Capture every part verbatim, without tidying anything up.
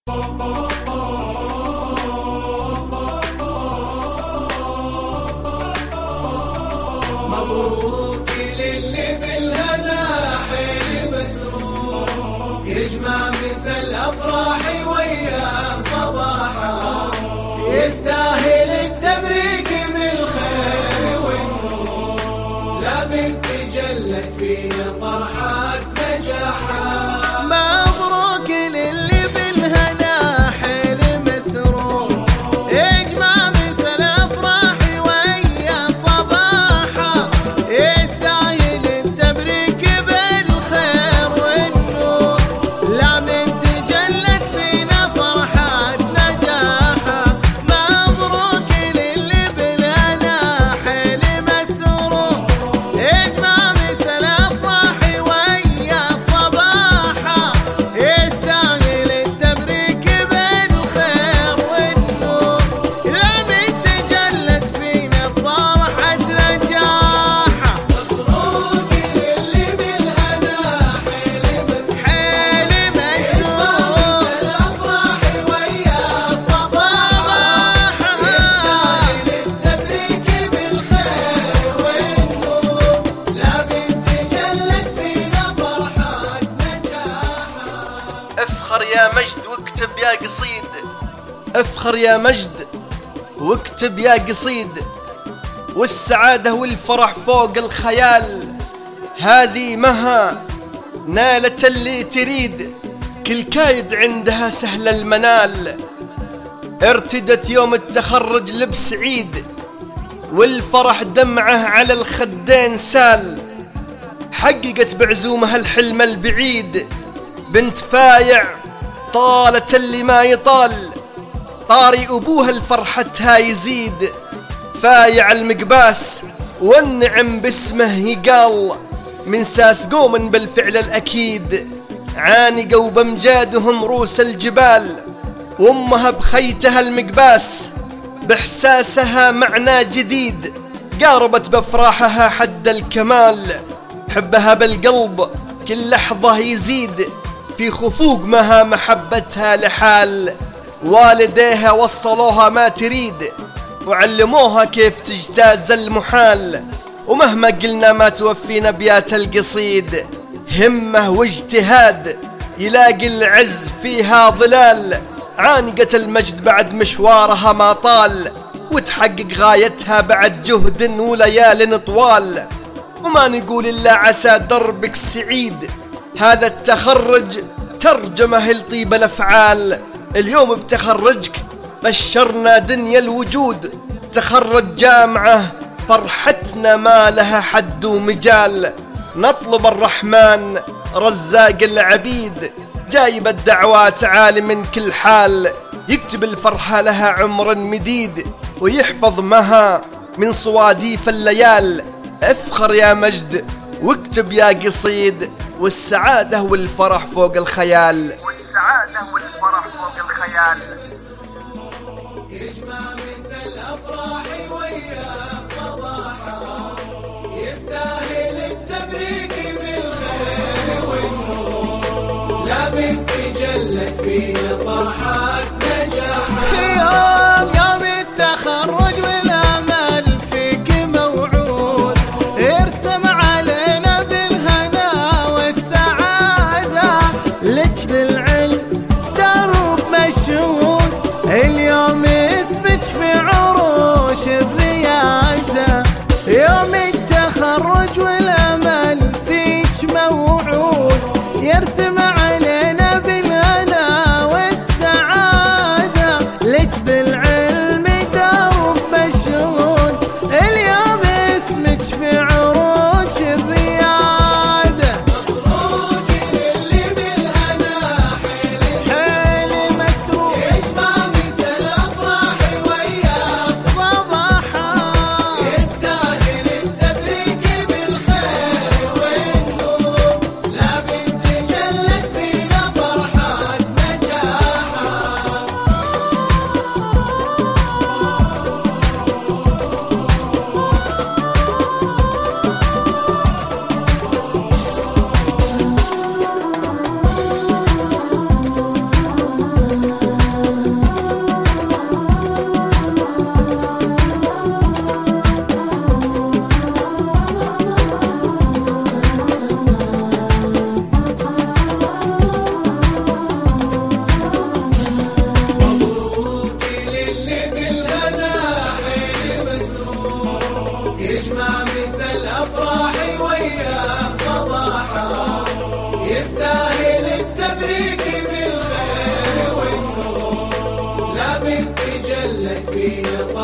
مبروك للي بالهنا حيل مسرور، يجمع مسا الافراح ويا صباحا، يستاهل التبريك بالخير والنور، لا بنت جلت فينا فرحة نجاحا. مبروك للي بالهنا حيل مسرور، يجمع مسا الافراح ويا صباحا، يستاهل التبريك بالخير والنور، لا بنت جلت فينا فرحة نجاحا. مبروك للي بالهنا حيل مسرور، يجمع مسا الافراح ويا صباحا، يستاهل التبريك بالخير والنور، لا بنت جلت فينا فرحة نجاحا. مبروك للي بالهنا حيل مسرور، حيل مسرور الافراح ويا صباحا، يستاهل التبريك بالخير والنور، لا بنت جلت فينا فرحة نجاحا. افخر يا مجد واكتب يا قصيد، افخر يا مجد واكتب يا قصيد، والسعادة والفرح فوق الخيال، هذه مها نالت اللي تريد، كل كايد عندها سهل المنال. ارتدت يوم التخرج لبس عيد، والفرح دمعه على الخدين سال، حققت بعزومها الحلم البعيد، بنت فايع طالت اللي ما يطال، طاري أبوها الفرحتها يزيد، فايع المقباس والنعم باسمه يقال، من ساس قوم بالفعل الأكيد، عانقوا بمجادهم روس الجبال، وامها بخيتها المقباس باحساسها معنى جديد، قاربت بافراحها حد الكمال، حبها بالقلب كل لحظة يزيد، في خفوق مها محبتها لحال، والديها وصلوها ما تريد، وعلموها كيف تجتاز المحال، ومهما قلنا ما توفينا بيات القصيد، همة واجتهاد يلاقي العز فيها ظلال، عانقت المجد بعد مشوارها ما طال، وتحقق غايتها بعد جهد وليال طوال، وما نقول إلا عسى دربك سعيد، هذا التخرج ترجمه لطيب الأفعال، اليوم بتخرجك بشرنا دنيا الوجود، تخرج جامعة فرحتنا ما لها حد ومجال، نطلب الرحمن رزاق العبيد، جايب الدعوات عالي من كل حال، يكتب الفرحة لها عمر مديد، ويحفظ مها من صواديف الليال. افخر يا مجد واكتب يا قصيد، والسعادة والفرح فوق الخيال، والسعادة والفرح فوق الخيال. يجمع مسا الافراح ويا صباحا، يستاهل التبريك بالخير والنور، لا بنت جلت فينا فرحة نجاحا. يوم يوم التخرج والامل فيك موعود، ارسم علينا بالهنا والسعادة، لك بالعلم درب مشهود، اليوم يثبت في عروش الريادة، يوم التخرج والامل فيك موعود، يرسم علينا بالهنا والسعادة،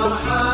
فرحان